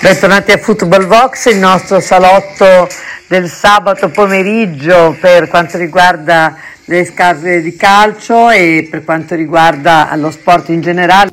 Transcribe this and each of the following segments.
Bentornati a Football Vox, il nostro salotto del sabato pomeriggio per quanto riguarda le squadre di calcio e per quanto riguarda lo sport in generale.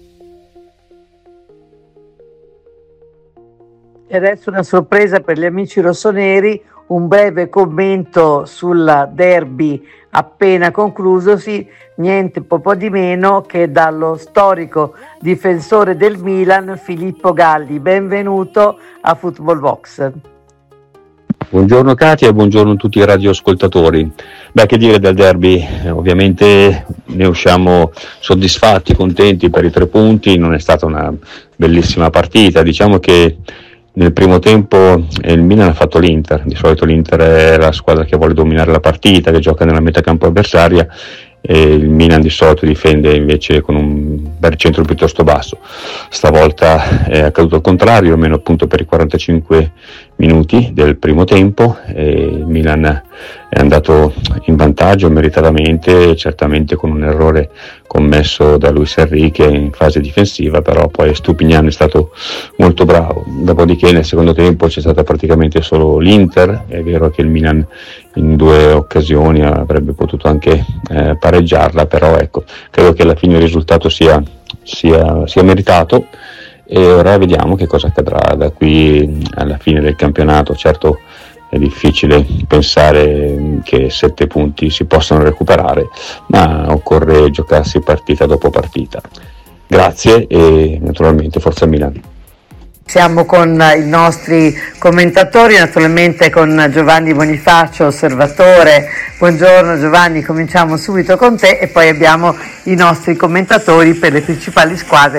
E adesso una sorpresa per gli amici rossoneri, un breve commento sul derby appena conclusosi, niente po' di meno che dallo storico difensore del Milan, Filippo Galli. Benvenuto a Football Vox. Buongiorno Katia e buongiorno a tutti i radioascoltatori. Che dire del derby? Ovviamente ne usciamo soddisfatti, contenti per i 3 punti, non è stata una bellissima partita, diciamo che nel primo tempo il Milan ha fatto l'Inter, di solito l'Inter è la squadra che vuole dominare la partita, che gioca nella metà campo avversaria, e il Milan di solito difende invece con un baricentro piuttosto basso. Stavolta è accaduto al contrario, almeno appunto per i 45 minuti del primo tempo, e il Milan è andato in vantaggio meritatamente, certamente con un errore commesso da Luis Enrique in fase difensiva, però poi Stupinian è stato molto bravo. Dopodiché nel secondo tempo c'è stata praticamente solo l'Inter, è vero che il Milan in 2 occasioni avrebbe potuto anche pareggiarla, però ecco, credo che alla fine il risultato sia meritato, e ora vediamo che cosa accadrà da qui alla fine del campionato. Certo è difficile pensare che 7 punti si possano recuperare, ma occorre giocarsi partita dopo partita. Grazie e naturalmente forza Milan. Siamo con i nostri commentatori, naturalmente con Giovanni Bonifacio, osservatore. Buongiorno Giovanni, cominciamo subito con te e poi abbiamo i nostri commentatori per le principali squadre.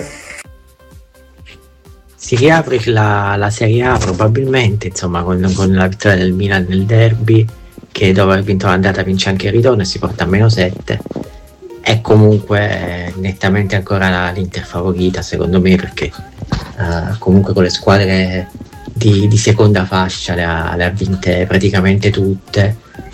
Si riapre la Serie A probabilmente, insomma, con la vittoria del Milan nel derby, che dopo aver vinto l'andata vince anche il ritorno e si porta a -7. È comunque nettamente ancora l'Inter favorita, secondo me, perché comunque con le squadre di seconda fascia le ha vinte praticamente tutte,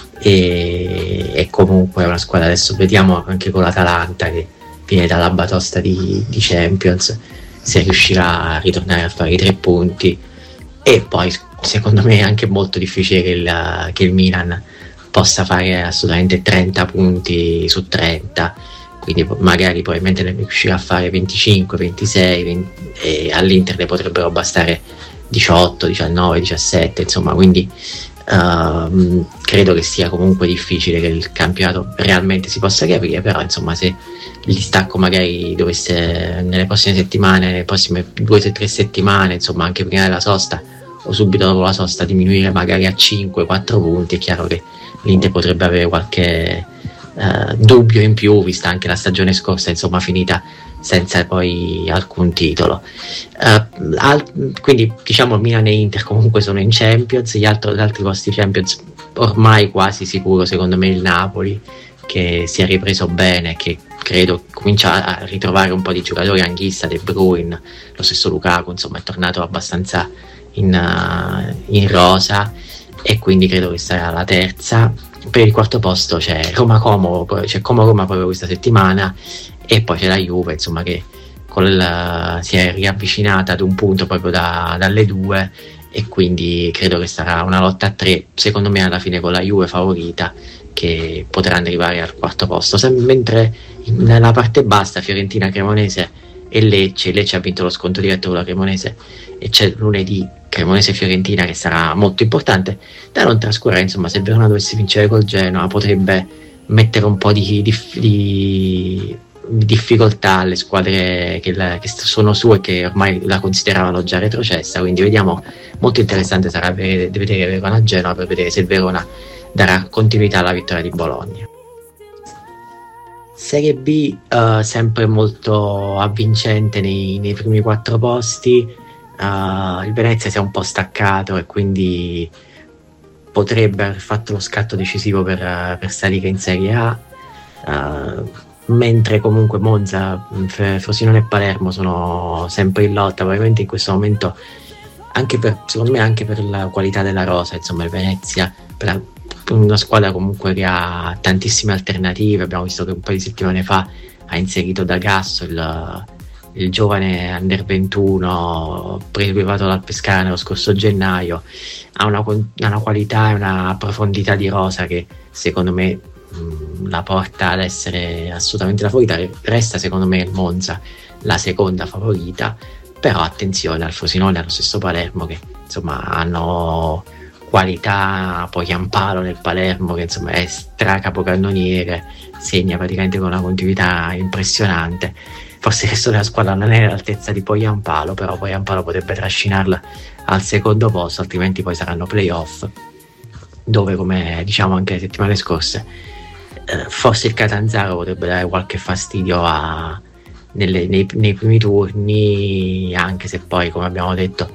e comunque è una squadra, adesso vediamo anche con l'Atalanta che viene dalla batosta di Champions, se riuscirà a ritornare a fare i 3 punti. E poi secondo me è anche molto difficile che il Milan possa fare assolutamente 30 punti su 30, quindi magari probabilmente ne riuscirà a fare 25, 26, e all'Inter ne potrebbero bastare 18, 19, 17, insomma, quindi credo che sia comunque difficile che il campionato realmente si possa riaprire, però insomma se il distacco magari dovesse nelle prossime settimane, nelle prossime 2-3 settimane, insomma anche prima della sosta o subito dopo la sosta, diminuire magari a 5-4 punti, è chiaro che l'Inter potrebbe avere qualche dubbio in più, vista anche la stagione scorsa, insomma, finita senza poi alcun titolo. Quindi diciamo Milan e Inter comunque sono in Champions, gli altri posti Champions ormai quasi sicuro, secondo me il Napoli, che si è ripreso bene, che credo comincia a ritrovare un po' di giocatori, Anghissa, De Bruyne, lo stesso Lukaku, insomma è tornato abbastanza in rosa, e quindi credo che sarà la terza. Per il quarto posto c'è Como proprio questa settimana, e poi c'è la Juve, insomma, che si è riavvicinata ad un punto proprio dalle 2, e quindi credo che sarà una lotta a 3, secondo me alla fine con la Juve favorita, che potranno arrivare al quarto posto, mentre nella parte bassa Fiorentina, Cremonese e Lecce ha vinto lo scontro diretto con la Cremonese, e c'è lunedì Cremonese-Fiorentina che sarà molto importante da non trascurare. Insomma, se Verona dovesse vincere col Genoa potrebbe mettere un po' di difficoltà alle squadre che sono su e che ormai la consideravano già retrocessa, quindi vediamo, molto interessante sarà vedere Verona-Genoa, per vedere se il Verona darà continuità alla vittoria di Bologna. Serie B sempre molto avvincente nei primi 4 posti. Il Venezia si è un po' staccato e quindi potrebbe aver fatto lo scatto decisivo per salire in Serie A, mentre comunque Monza, Frosinone e Palermo sono sempre in lotta, probabilmente in questo momento secondo me anche per la qualità della rosa. Insomma, il Venezia, per una squadra comunque che ha tantissime alternative, abbiamo visto che un paio di settimane fa ha inserito da Gasso, il giovane Under 21 privato dal Pescara nello scorso gennaio, ha una qualità e una profondità di rosa che secondo me la porta ad essere assolutamente la favorita. Resta secondo me il Monza la seconda favorita, però attenzione al Frosinone e allo stesso Palermo, che insomma hanno qualità. Poi Chiampalo nel Palermo, che insomma è capocannoniere, segna praticamente con una continuità impressionante. Forse il resto della squadra non è all'altezza di Poyampalo, però Poyampalo potrebbe trascinarla al secondo posto, altrimenti poi saranno playoff, dove, come diciamo anche le settimane scorse, forse il Catanzaro potrebbe dare qualche fastidio nei primi turni, anche se poi, come abbiamo detto,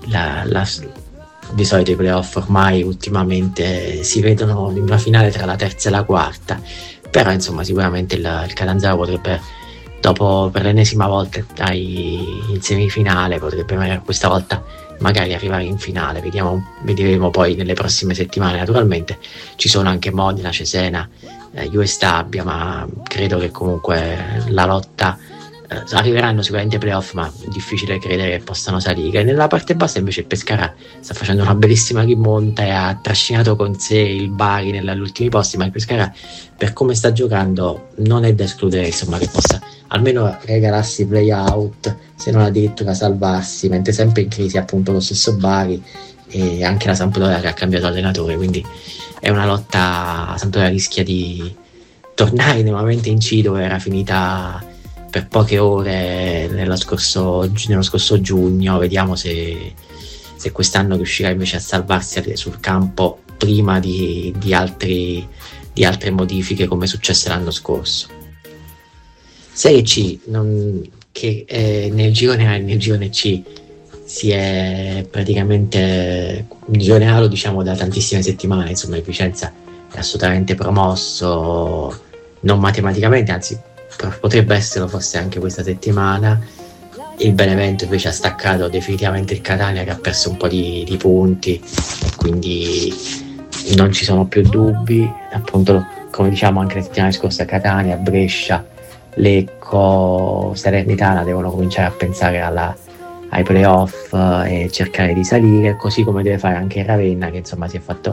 di solito i playoff ormai ultimamente si vedono in una finale tra la terza e la quarta, però insomma sicuramente il Catanzaro potrebbe, dopo per l'ennesima volta in semifinale, potrebbe questa volta magari arrivare in finale. Vedremo poi nelle prossime settimane. Naturalmente ci sono anche Modena, Cesena, US Stabia, ma credo che comunque la lotta arriveranno sicuramente ai playoff, ma è difficile credere che possano salire. Nella parte bassa invece il Pescara sta facendo una bellissima rimonta e ha trascinato con sé il Bari negli ultimi posti, ma il Pescara, per come sta giocando, non è da escludere insomma che possa almeno regalarsi play out, se non addirittura salvarsi, mentre sempre in crisi appunto lo stesso Bari e anche la Sampdoria che ha cambiato allenatore, quindi è una lotta. La Sampdoria rischia di tornare nuovamente in C, dove era finita per poche ore nello scorso giugno. Vediamo se quest'anno riuscirà invece a salvarsi sul campo prima di altre modifiche, come successe l'anno scorso. Serie C, che nel girone A e nel girone C si è praticamente, il girone A lo diciamo da tantissime settimane, insomma il Vicenza è assolutamente promosso, non matematicamente, anzi potrebbe esserlo forse anche questa settimana. Il Benevento invece ha staccato definitivamente il Catania, che ha perso un po' di punti, quindi non ci sono più dubbi. Appunto, come diciamo anche le settimane scorse, Catania, Brescia, Lecco, Salernitana devono cominciare a pensare ai playoff e cercare di salire, così come deve fare anche il Ravenna, che insomma si è fatto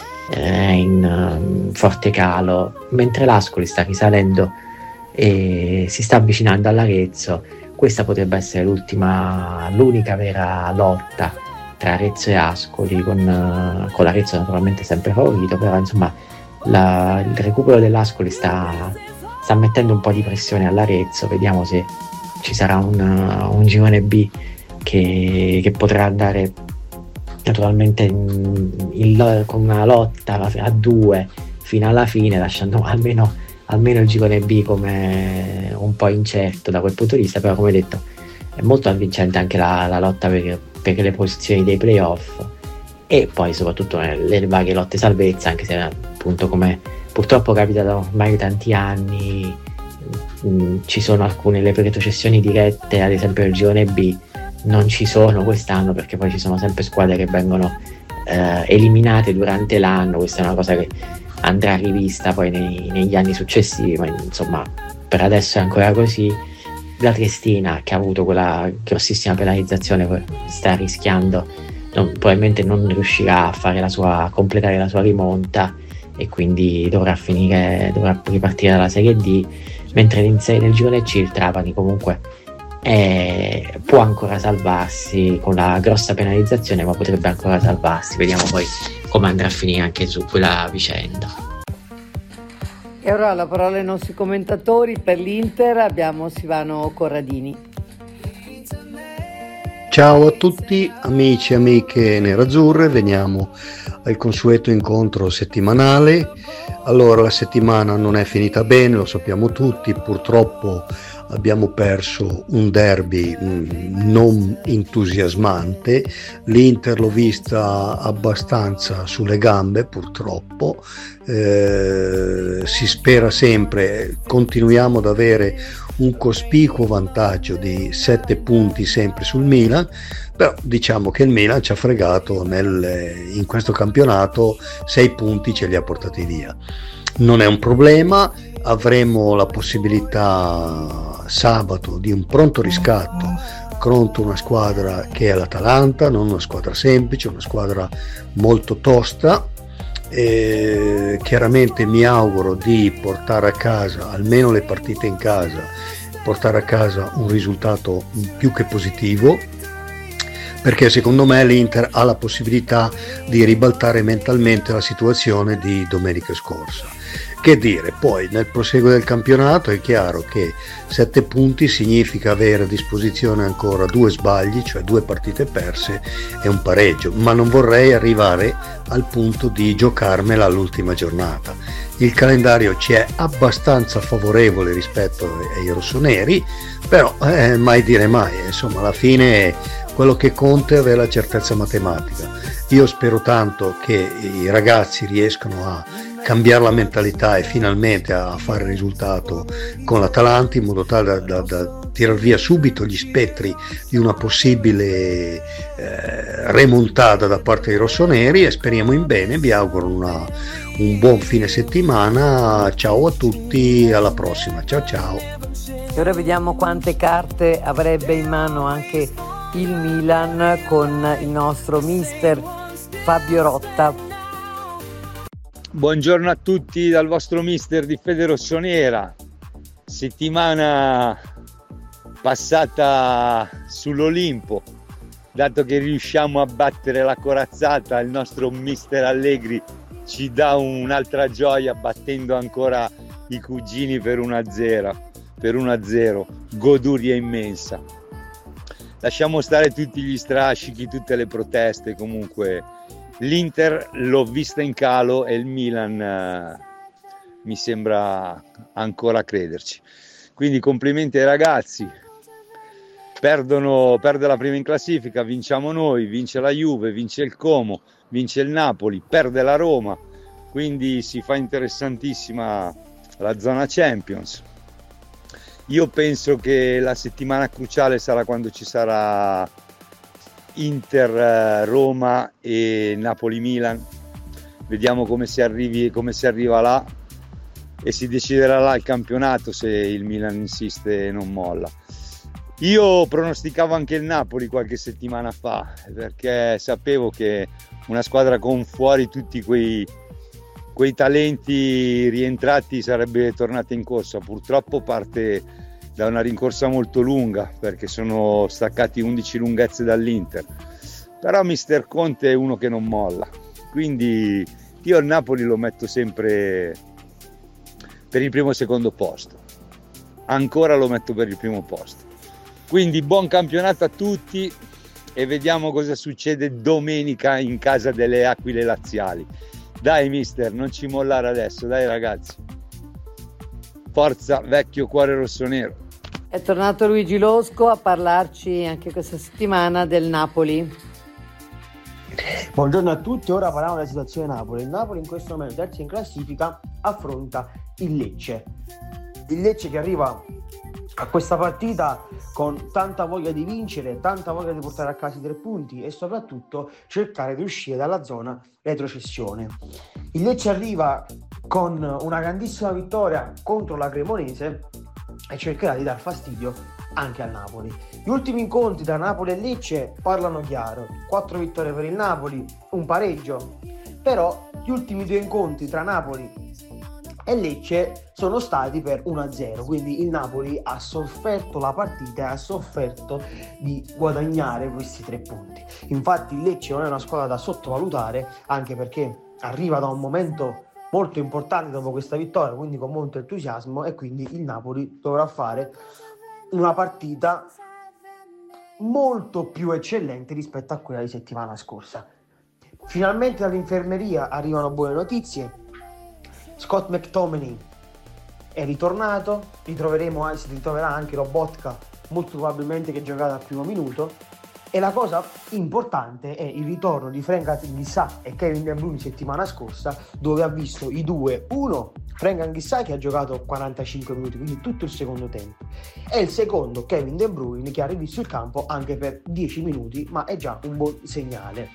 in forte calo, mentre l'Ascoli sta risalendo e si sta avvicinando all'Arezzo. Questa potrebbe essere l'unica vera lotta tra Arezzo e Ascoli, con l'Arezzo naturalmente sempre favorito, però insomma il recupero dell'Ascoli sta mettendo un po' di pressione all'Arezzo. Vediamo se ci sarà un girone B che potrà andare naturalmente con una lotta a due fino alla fine, lasciando almeno il girone B come un po' incerto da quel punto di vista. Però, come detto, è molto avvincente anche la lotta per le posizioni dei playoff, e poi soprattutto le varie lotte salvezza, anche se appunto, come purtroppo capita da ormai tanti anni, ci sono alcune, le retrocessioni dirette, ad esempio il girone B non ci sono quest'anno, perché poi ci sono sempre squadre che vengono eliminate durante l'anno. Questa è una cosa che andrà rivista poi negli anni successivi, ma insomma per adesso è ancora così. La Triestina, che ha avuto quella grossissima penalizzazione, sta rischiando, probabilmente non riuscirà a completare la sua rimonta, e quindi dovrà ripartire dalla Serie D, mentre nel girone C il Trapani comunque può ancora salvarsi con la grossa penalizzazione, ma potrebbe ancora salvarsi. Vediamo poi come andrà a finire anche su quella vicenda. E ora la parola ai nostri commentatori. Per l'Inter abbiamo Silvano Corradini. Ciao a tutti amici e amiche nerazzurre, veniamo al consueto incontro settimanale. Allora, la settimana non è finita bene, lo sappiamo tutti, purtroppo abbiamo perso un derby non entusiasmante. L'Inter l'ho vista abbastanza sulle gambe, purtroppo. Si spera sempre, continuiamo ad avere un cospicuo vantaggio di 7 punti sempre sul Milan, però diciamo che il Milan ci ha fregato in questo campionato, 6 punti ce li ha portati via. Non è un problema, avremo la possibilità sabato di un pronto riscatto contro una squadra che è l'Atalanta, non una squadra semplice, una squadra molto tosta. Chiaramente mi auguro di portare a casa almeno le partite in casa, portare a casa un risultato più che positivo, perché secondo me l'Inter ha la possibilità di ribaltare mentalmente la situazione di domenica scorsa. Che dire, poi nel proseguo del campionato è chiaro che 7 punti significa avere a disposizione ancora 2 sbagli, cioè 2 partite perse e un pareggio, ma non vorrei arrivare al punto di giocarmela all'ultima giornata. Il calendario ci è abbastanza favorevole rispetto ai rossoneri, però mai dire mai, insomma alla fine quello che conta è avere la certezza matematica. Io spero tanto che i ragazzi riescano a cambiare la mentalità e finalmente a fare risultato con l'Atalanta, in modo tale da tirar via subito gli spettri di una possibile remontata da parte dei rossoneri, e speriamo in bene. Vi auguro un buon fine settimana, ciao a tutti, alla prossima, ciao. E ora vediamo quante carte avrebbe in mano anche il Milan con il nostro mister Fabio Rotta. Buongiorno a tutti dal vostro mister di Fede Rossonera. Settimana passata sull'Olimpo, dato che riusciamo a battere la corazzata, il nostro mister Allegri ci dà un'altra gioia battendo ancora i cugini per 1-0, goduria immensa. Lasciamo stare tutti gli strascichi, tutte le proteste, comunque l'Inter l'ho vista in calo e il Milan mi sembra ancora crederci. Quindi complimenti ai ragazzi. Perde la prima in classifica, vinciamo noi, vince la Juve, vince il Como, vince il Napoli, perde la Roma. Quindi si fa interessantissima la zona Champions. Io penso che la settimana cruciale sarà quando ci sarà Inter Roma e Napoli Milan. Vediamo come si arriva là e si deciderà là il campionato, se il Milan insiste e non molla. Io pronosticavo anche il Napoli qualche settimana fa, perché sapevo che una squadra con fuori tutti quei talenti rientrati sarebbe tornata in corsa. Purtroppo parte da una rincorsa molto lunga, perché sono staccati 11 lunghezze dall'Inter, però mister Conte è uno che non molla, quindi io il Napoli lo metto sempre per il primo o secondo posto, ancora lo metto per il primo posto. Quindi buon campionato a tutti e vediamo cosa succede domenica in casa delle Aquile Laziali. Dai mister, non ci mollare adesso, dai ragazzi, forza vecchio cuore rossonero. È tornato Luigi Losco a parlarci anche questa settimana del Napoli. Buongiorno a tutti, ora parliamo della situazione Napoli. Il Napoli in questo momento, terzo in classifica, affronta il Lecce. Il Lecce che arriva a questa partita con tanta voglia di vincere, tanta voglia di portare a casa i 3 punti e soprattutto cercare di uscire dalla zona retrocessione. Il Lecce arriva con una grandissima vittoria contro la Cremonese e cercherà di dar fastidio anche al Napoli. Gli ultimi incontri tra Napoli e Lecce parlano chiaro: 4 vittorie per il Napoli, un pareggio, però gli ultimi 2 incontri tra Napoli e Lecce sono stati per 1-0, quindi il Napoli ha sofferto la partita e ha sofferto di guadagnare questi 3 punti. Infatti il Lecce non è una squadra da sottovalutare, anche perché arriva da un momento molto importante dopo questa vittoria, quindi con molto entusiasmo, e quindi il Napoli dovrà fare una partita molto più eccellente rispetto a quella di settimana scorsa. Finalmente dall'infermeria arrivano buone notizie. Scott McTominay è ritornato, si ritroverà anche Lobotka, molto probabilmente che giocherà dal primo minuto, e la cosa importante è il ritorno di Frank Anguissa e Kevin De Bruyne settimana scorsa, dove ha visto i due, uno Frank Anguissa che ha giocato 45 minuti, quindi tutto il secondo tempo, e il secondo Kevin De Bruyne che ha rivisto il campo anche per 10 minuti, ma è già un buon segnale.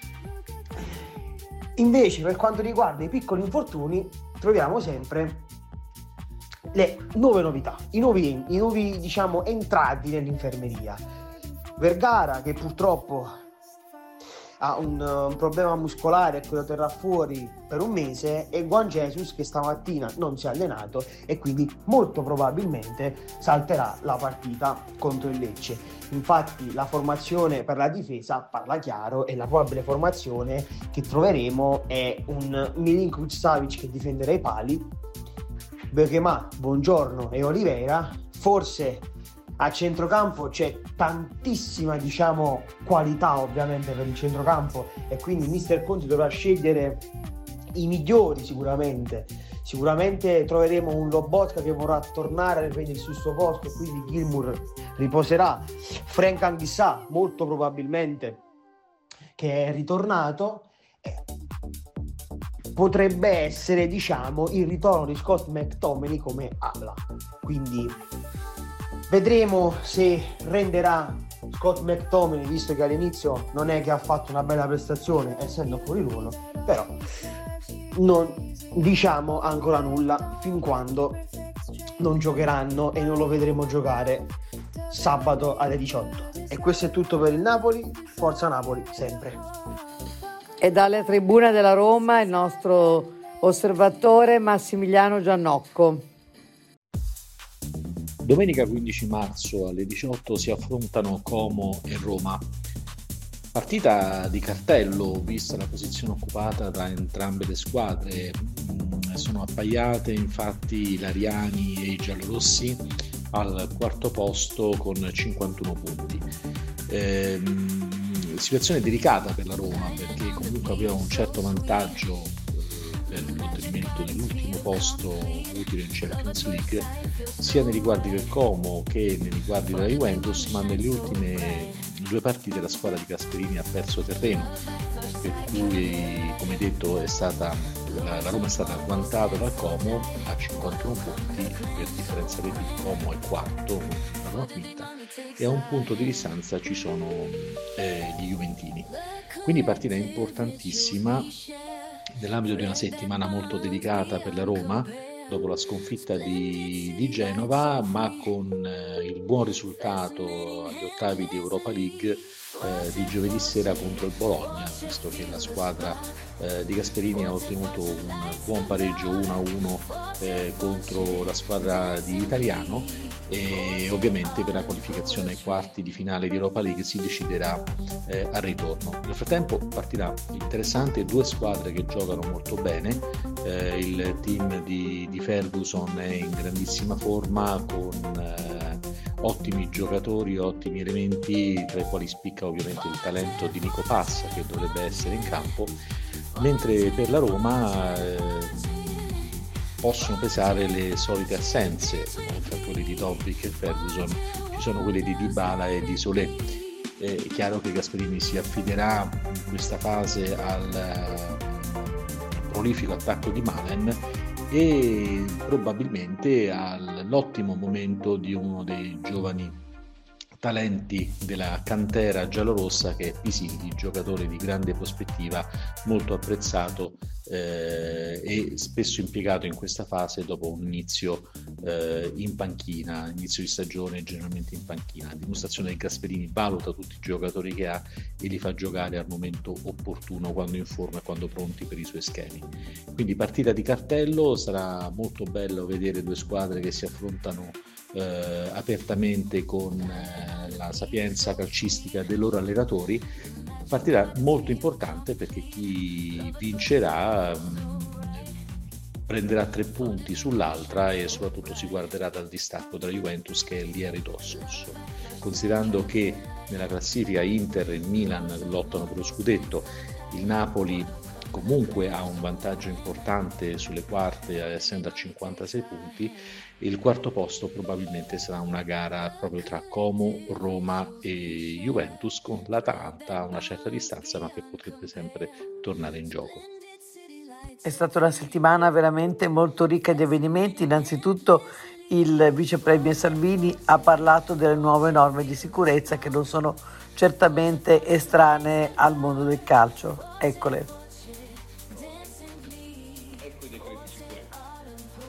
Invece per quanto riguarda i piccoli infortuni troviamo sempre le nuove novità, i nuovi diciamo entrati nell'infermeria. Vergara, che purtroppo ha un problema muscolare e lo terrà fuori per un mese, e Juan Jesus, che stamattina non si è allenato e quindi molto probabilmente salterà la partita contro il Lecce. Infatti la formazione per la difesa parla chiaro, e la probabile formazione che troveremo è un Milinkovic-Savic che difenderà i pali, Bergema, Buongiorno e Oliveira. Forse a centrocampo c'è tantissima diciamo qualità ovviamente per il centrocampo, e quindi mister Conti dovrà scegliere i migliori. Sicuramente troveremo un Lobotka che vorrà tornare a riprendere sul suo posto, e quindi Gilmour riposerà. Frank Anghissà molto probabilmente, che è ritornato. Potrebbe essere diciamo il ritorno di Scott McTominay come ala, quindi vedremo se renderà Scott McTominay, visto che all'inizio non è che ha fatto una bella prestazione essendo fuori ruolo, però non diciamo ancora nulla fin quando non giocheranno e non lo vedremo giocare sabato alle 18. E questo è tutto per il Napoli. Forza Napoli sempre. E dalle tribune della Roma il nostro osservatore Massimiliano Giannocco. Domenica 15 marzo alle 18 si affrontano Como e Roma. Partita di cartello, vista la posizione occupata da entrambe le squadre. Sono appaiate infatti i Lariani e i giallorossi al quarto posto con 51 punti. Situazione delicata per la Roma, perché comunque aveva un certo vantaggio per l'ottenimento dell'ultimo posto utile in Champions League, sia nei riguardi del Como che nei riguardi della Juventus, ma nelle ultime due partite la squadra di Gasperini ha perso terreno, per cui come detto la Roma è stata agguantata dal Como a 51 punti, per differenza reti il Como è quarto, la Roma quinta, e a un punto di distanza ci sono gli Juventini. Quindi partita importantissima nell'ambito di una settimana molto delicata per la Roma, dopo la sconfitta di Genova, ma con il buon risultato agli ottavi di Europa League di giovedì sera contro il Bologna, visto che la squadra di Gasperini ha ottenuto un buon pareggio 1-1 contro la squadra di Italiano, e ovviamente per la qualificazione ai quarti di finale di Europa League si deciderà al ritorno. Nel frattempo partita interessante, due squadre che giocano molto bene, il team di Ferguson è in grandissima forma con ottimi giocatori, ottimi elementi, tra i quali spicca ovviamente il talento di Nico Passa, che dovrebbe essere in campo, mentre per la Roma possono pesare le solite assenze, oltre a quelli di Dobbik e Ferguson ci sono quelli di Dybala e di Solé. È chiaro che Gasperini si affiderà in questa fase al prolifico attacco di Malen e probabilmente all'ottimo momento di uno dei giovani talenti della cantera giallorossa, che è Pisilli, giocatore di grande prospettiva, molto apprezzato e spesso impiegato in questa fase dopo un inizio in panchina, inizio di stagione generalmente in panchina, dimostrazione che Gasperini valuta tutti i giocatori che ha e li fa giocare al momento opportuno, quando in forma e quando pronti per i suoi schemi. Quindi partita di cartello, sarà molto bello vedere due squadre che si affrontano apertamente con la sapienza calcistica dei loro allenatori. Partita molto importante perché chi vincerà prenderà 3 punti sull'altra e soprattutto si guarderà dal distacco della Juventus, che è lì a ridosso. Considerando che nella classifica Inter e Milan lottano per lo scudetto, il Napoli comunque ha un vantaggio importante sulle quarte, essendo a 56 punti, il quarto posto probabilmente sarà una gara proprio tra Como, Roma e Juventus, con l'Atalanta a una certa distanza, ma che potrebbe sempre tornare in gioco. È stata una settimana veramente molto ricca di avvenimenti. Innanzitutto il vice premier Salvini ha parlato delle nuove norme di sicurezza, che non sono certamente estranee al mondo del calcio. Eccole. Ecco i decreti sicurezza. Quindi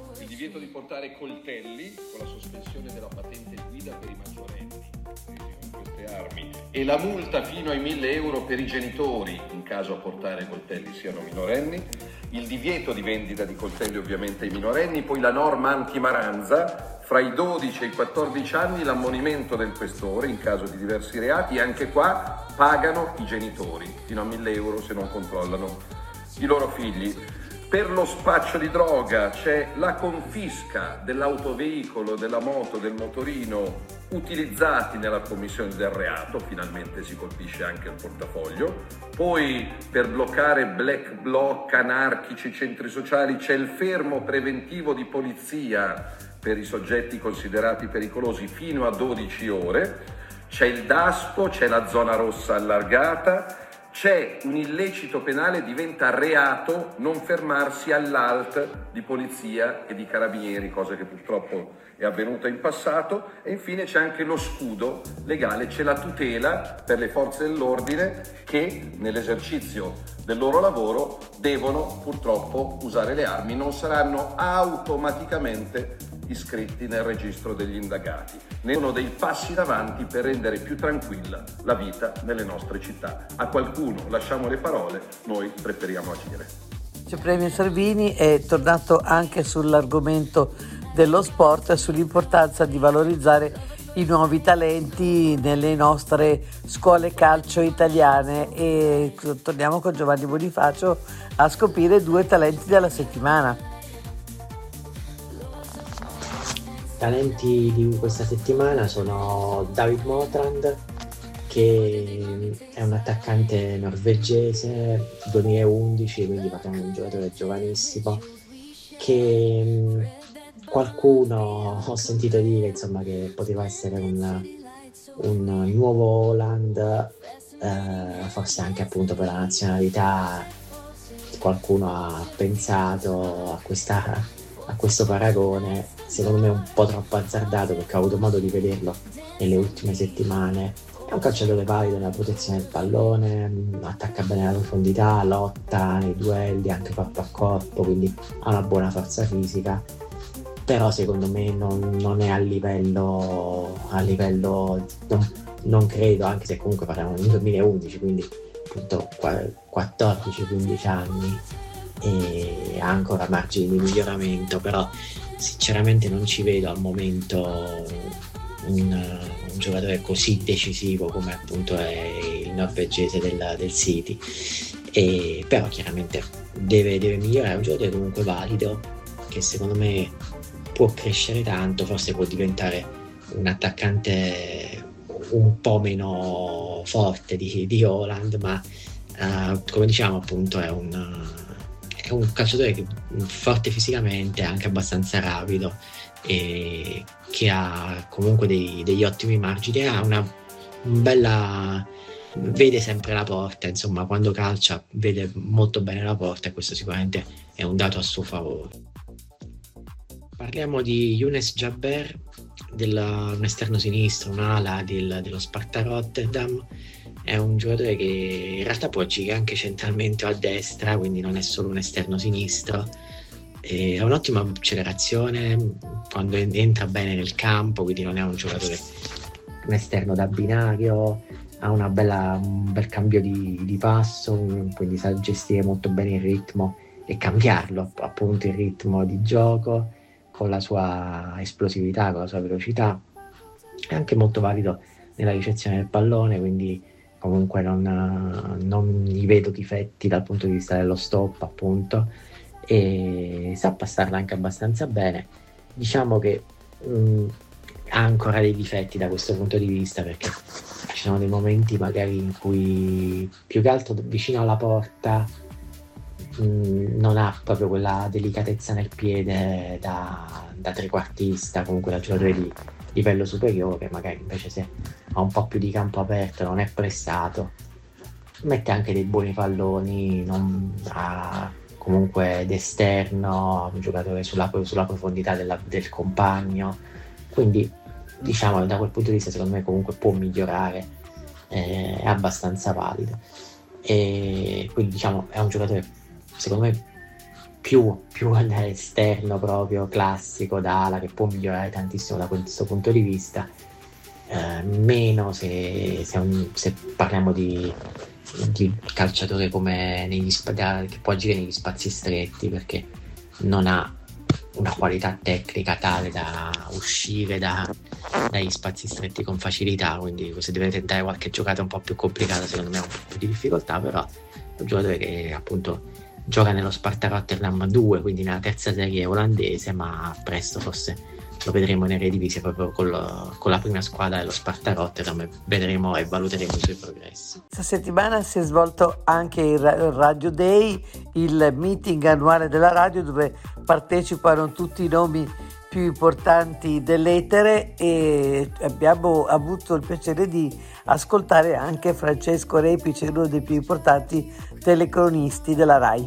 divieto di portare coltelli con la sospensione della patente guida per i maggiorenni con queste armi e la multa fino ai 1.000 euro per i genitori in caso a portare coltelli siano minorenni, il divieto di vendita di coltelli ovviamente ai minorenni, poi la norma antimaranza, fra i 12 e i 14 anni l'ammonimento del questore in caso di diversi reati, e anche qua pagano i genitori fino a 1.000 euro se non controllano i loro figli. Per lo spaccio di droga c'è la confisca dell'autoveicolo, della moto, del motorino utilizzati nella commissione del reato, finalmente si colpisce anche il portafoglio. Poi per bloccare black bloc, anarchici, centri sociali c'è il fermo preventivo di polizia per i soggetti considerati pericolosi fino a 12 ore, c'è il DASPO, c'è la zona rossa allargata. C'è un illecito penale, diventa reato non fermarsi all'ALT di polizia e di carabinieri, cosa che purtroppo è avvenuta in passato, e infine c'è anche lo scudo legale, c'è la tutela per le forze dell'ordine che nell'esercizio del loro lavoro devono purtroppo usare le armi, non saranno automaticamente iscritti nel registro degli indagati. Ne sono dei passi in avanti per rendere più tranquilla la vita nelle nostre città. A qualcuno lasciamo le parole, noi preferiamo agire. Il premio Salvini è tornato anche sull'argomento dello sport e sull'importanza di valorizzare i nuovi talenti nelle nostre scuole calcio italiane, e torniamo con Giovanni Bonifacio a scoprire 2 talenti della settimana. Talenti di questa settimana sono David Motrand, che è un attaccante norvegese 2011, quindi parliamo di un giocatore giovanissimo, che qualcuno ho sentito dire insomma che poteva essere un nuovo Haaland, forse anche appunto per la nazionalità. Qualcuno ha pensato a questo paragone, secondo me un po' troppo azzardato, perché ho avuto modo di vederlo nelle ultime settimane. È un calciatore valido nella protezione del pallone, attacca bene la profondità, lotta nei duelli anche corpo a corpo, quindi ha una buona forza fisica, però secondo me non è a livello non credo, anche se comunque parliamo del 2011, quindi appunto 14-15 anni, e ha ancora margini di miglioramento, però sinceramente non ci vedo al momento un giocatore così decisivo come appunto è il norvegese del City, però chiaramente deve migliorare. È un giocatore comunque valido, che secondo me può crescere tanto, forse può diventare un attaccante un po' meno forte di Haaland, ma come diciamo appunto è un calciatore che forte fisicamente, anche abbastanza rapido, e che ha comunque degli ottimi margini, ha vede sempre la porta, insomma quando calcia vede molto bene la porta, e questo sicuramente è un dato a suo favore. Parliamo di Younes Jabber, un esterno sinistro, un'ala dello Sparta Rotterdam. È un giocatore che in realtà può agire anche centralmente o a destra, quindi non è solo un esterno sinistro. Ha un'ottima accelerazione quando entra bene nel campo, quindi non è un giocatore, un esterno da binario, ha un bel cambio di passo, quindi sa gestire molto bene il ritmo e cambiarlo, appunto il ritmo di gioco con la sua esplosività, con la sua velocità. È anche molto valido nella ricezione del pallone, quindi comunque non gli vedo difetti dal punto di vista dello stop, appunto, e sa passarla anche abbastanza bene. Diciamo che ha ancora dei difetti da questo punto di vista, perché ci sono dei momenti magari in cui più che altro vicino alla porta non ha proprio quella delicatezza nel piede da trequartista, comunque da giocatore di livello superiore. Magari invece se ha un po' più di campo aperto, non è pressato, mette anche dei buoni palloni, non ha comunque d'esterno, un giocatore sulla profondità del compagno, quindi diciamo da quel punto di vista secondo me comunque può migliorare, è abbastanza valido, e quindi diciamo è un giocatore secondo me più all'esterno proprio classico da ala, che può migliorare tantissimo da questo punto di vista, meno se parliamo di calciatore come che può agire negli spazi stretti, perché non ha una qualità tecnica tale da uscire dagli spazi stretti con facilità, quindi se deve tentare qualche giocata un po' più complicata secondo me ha un po' più di difficoltà, però è un giocatore che appunto gioca nello Sparta Rotterdam 2, quindi nella terza serie olandese, ma presto forse lo vedremo in Eredivisie proprio con la prima squadra dello Sparta Rotterdam, e vedremo e valuteremo i suoi progressi. Questa settimana si è svolto anche il Radio Day, il meeting annuale della radio dove partecipano tutti i nomi più importanti dell'etere, e abbiamo avuto il piacere di ascoltare anche Francesco Repice, uno dei più importanti telecronisti della RAI.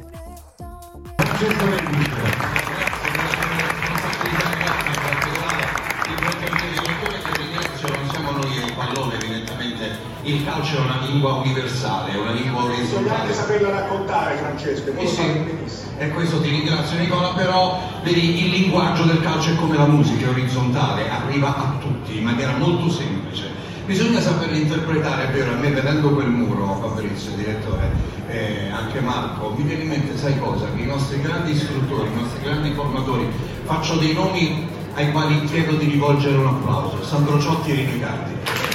Il calcio è una lingua universale, è una lingua orizzontale. Bisogna saperla raccontare, Francesco. E questo ti ringrazio, Nicola, però vedi, il linguaggio del calcio è come la musica, è orizzontale, arriva a tutti in maniera molto semplice. Bisogna saperlo interpretare. È vero, a me vedendo quel muro, Fabrizio, direttore, anche Marco, mi viene in mente, sai cosa? Che i nostri grandi istruttori, i nostri grandi formatori, faccio dei nomi ai quali chiedo di rivolgere un applauso: Sandro Ciotti e Rino Icardi.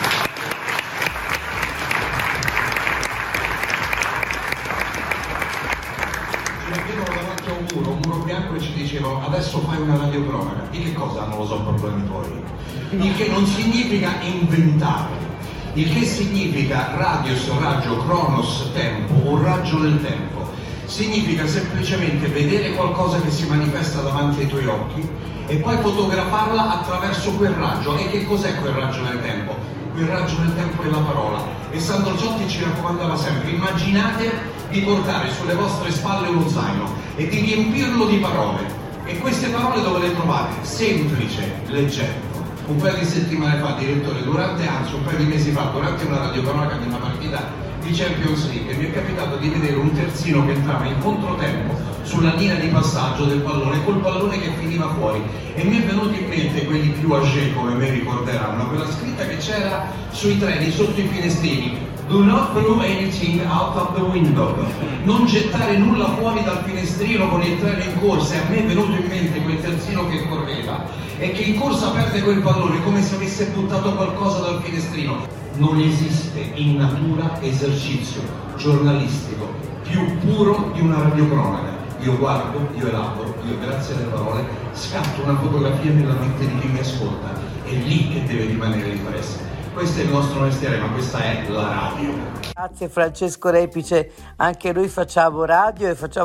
Un muro bianco, e ci dicevano: adesso fai una radiocronaca. Di che cosa? Non lo so, problemi tuoi. Il che non significa inventare, il che significa radius, raggio, cronos, tempo, un raggio nel tempo. Significa semplicemente vedere qualcosa che si manifesta davanti ai tuoi occhi e poi fotografarla attraverso quel raggio. E che cos'è quel raggio nel tempo? Quel raggio nel tempo è la parola. E Sandro Ciotti ci raccomandava sempre: immaginate di portare sulle vostre spalle uno zaino e di riempirlo di parole. E queste parole dove le trovate? Semplice, leggendo. Un paio di settimane fa, direttore, un paio di mesi fa, durante una radiocronaca di una partita di Champions League, mi è capitato di vedere un terzino che entrava in controtempo sulla linea di passaggio del pallone, col pallone che finiva fuori, e mi è venuto in mente, quelli più âgé come me ricorderanno, quella scritta che c'era sui treni sotto i finestrini: do not throw anything out of the window. Non gettare nulla fuori dal finestrino con il treno in corsa. E a me è venuto in mente quel terzino che correva e che in corsa perde quel pallone come se avesse buttato qualcosa dal finestrino. Non esiste in natura esercizio giornalistico più puro di una radiocronaca. Io guardo, io elaboro, io grazie alle parole scatto una fotografia nella mente di chi mi ascolta. È lì che deve rimanere impressa. Questo è il nostro mestiere, ma questa è la radio. Grazie Francesco Repice, anche noi facciamo radio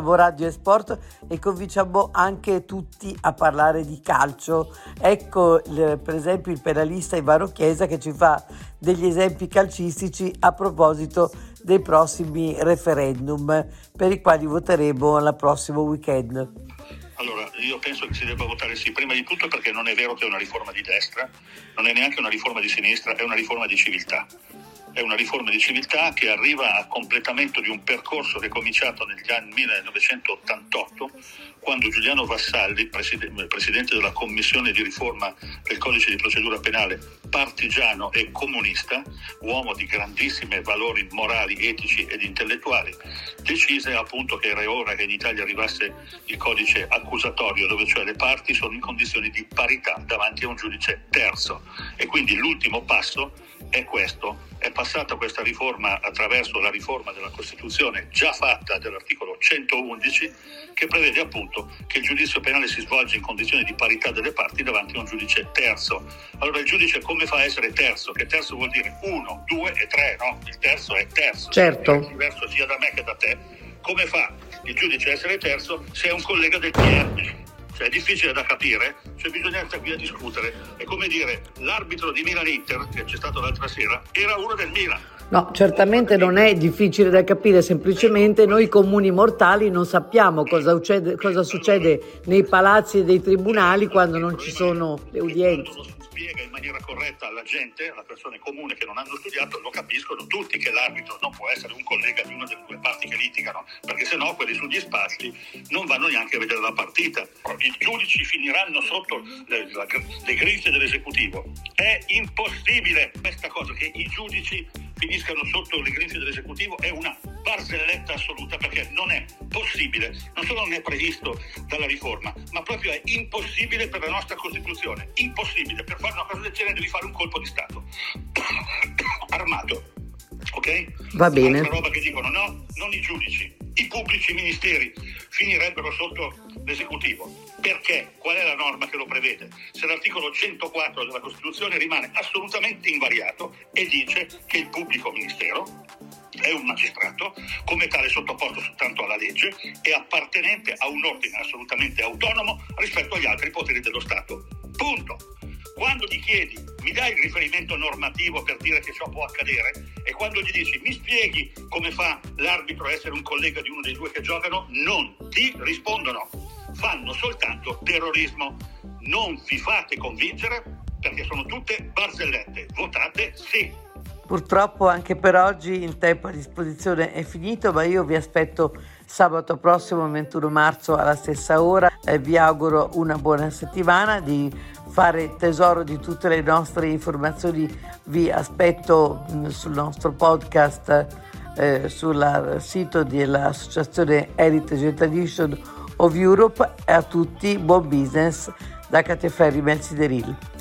e sport, e convinciamo anche tutti a parlare di calcio. Ecco per esempio il penalista Ivano Chiesa che ci fa degli esempi calcistici a proposito dei prossimi referendum per i quali voteremo al prossimo weekend. Allora, io penso che si debba votare sì, prima di tutto perché non è vero che è una riforma di destra, non è neanche una riforma di sinistra, è una riforma di civiltà. È una riforma di civiltà che arriva a completamento di un percorso che è cominciato negli anni 1988, quando Giuliano Vassalli, presidente della commissione di riforma del codice di procedura penale, partigiano e comunista, uomo di grandissimi valori morali, etici ed intellettuali, decise appunto che era ora che in Italia arrivasse il codice accusatorio, dove cioè le parti sono in condizioni di parità davanti a un giudice terzo. E quindi l'ultimo passo è questo. È passata questa riforma attraverso la riforma della Costituzione già fatta dell'articolo 111, che prevede appunto che il giudizio penale si svolge in condizioni di parità delle parti davanti a un giudice terzo. Allora il giudice come fa a essere terzo? Che terzo vuol dire 1, 2 e 3, no? Il terzo è terzo. Certo. È diverso sia da me che da te. Come fa il giudice a essere terzo se è un collega del PM? Cioè è difficile da capire, cioè bisogna stare qui a discutere. È come dire, l'arbitro di Milan-Inter, che c'è stato l'altra sera, era uno del Milan. No, certamente non è difficile da capire, semplicemente noi comuni mortali non sappiamo cosa succede nei palazzi e dei tribunali quando non ci sono le udienze. Spiega in maniera corretta alla gente, alla persone comune che non hanno studiato, lo capiscono tutti che l'arbitro non può essere un collega di una delle due parti che litigano, perché sennò quelli sugli spalti non vanno neanche a vedere la partita. I giudici finiranno sotto le grinfie dell'esecutivo. È impossibile questa cosa, che i giudici finiscano sotto le grinfie dell'esecutivo, è una barzelletta assoluta, perché non è possibile, non solo non è previsto dalla riforma, ma proprio è impossibile per la nostra Costituzione, impossibile. Per fare una cosa del genere devi fare un colpo di Stato armato, ok? Va bene. Altra roba che dicono, no, non i giudici, i pubblici ministeri finirebbero sotto l'esecutivo. Perché? Qual è la norma che lo prevede? Se l'articolo 104 della Costituzione rimane assolutamente invariato e dice che il pubblico ministero è un magistrato, come tale sottoposto soltanto alla legge e appartenente a un ordine assolutamente autonomo rispetto agli altri poteri dello Stato. Punto. Quando gli chiedi, mi dai il riferimento normativo per dire che ciò può accadere, e quando gli dici, mi spieghi come fa l'arbitro a essere un collega di uno dei due che giocano, non ti rispondono. Fanno soltanto terrorismo. Non vi fate convincere, perché sono tutte barzellette. Votate sì. Purtroppo anche per oggi il tempo a disposizione è finito, ma io vi aspetto sabato prossimo 21 marzo alla stessa ora. Vi auguro una buona settimana, di fare tesoro di tutte le nostre informazioni. Vi aspetto sul nostro podcast sul sito dell'associazione Heritage Tradition of Europe. E a tutti buon business da Cateferri Melzideril.